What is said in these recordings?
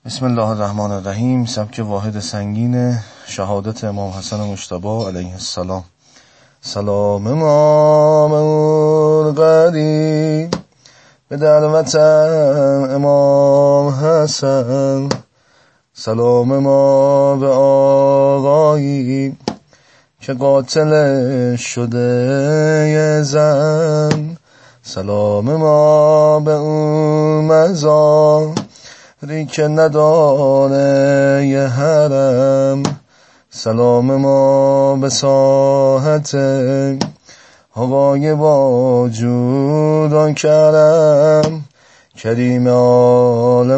بسم الله الرحمن الرحیم. سبک واحد سنگین شهادت امام حسن مجتبی علیه السلام. سلام ما منقدی به دعوت امام حسن، سلام ما به آقایی که قاتل شده زن، سلام ما به اون مزار که نداره یه حرم، سلام ما به ساحت آقای با جود و کرم، کریم آل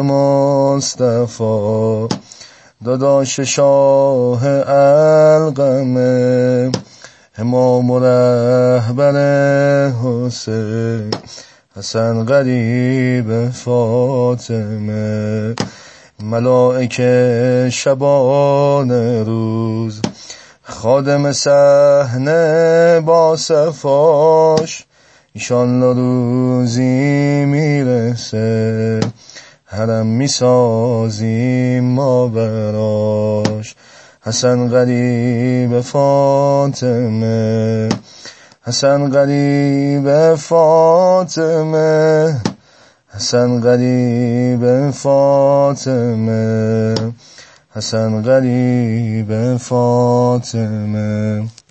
مصطفی داداش شاه القمه، امام و رهبر حسین حسن قریب فاطمه، ملائکه شبان روز خادم صحنه با صفاش، ایشالله روزی میرسه حرم میسازیم ما براش، حسن قریب فاطمه، حسن قریب فاطمه، حسن قریب فاطمه، حسن قریب فاطمه.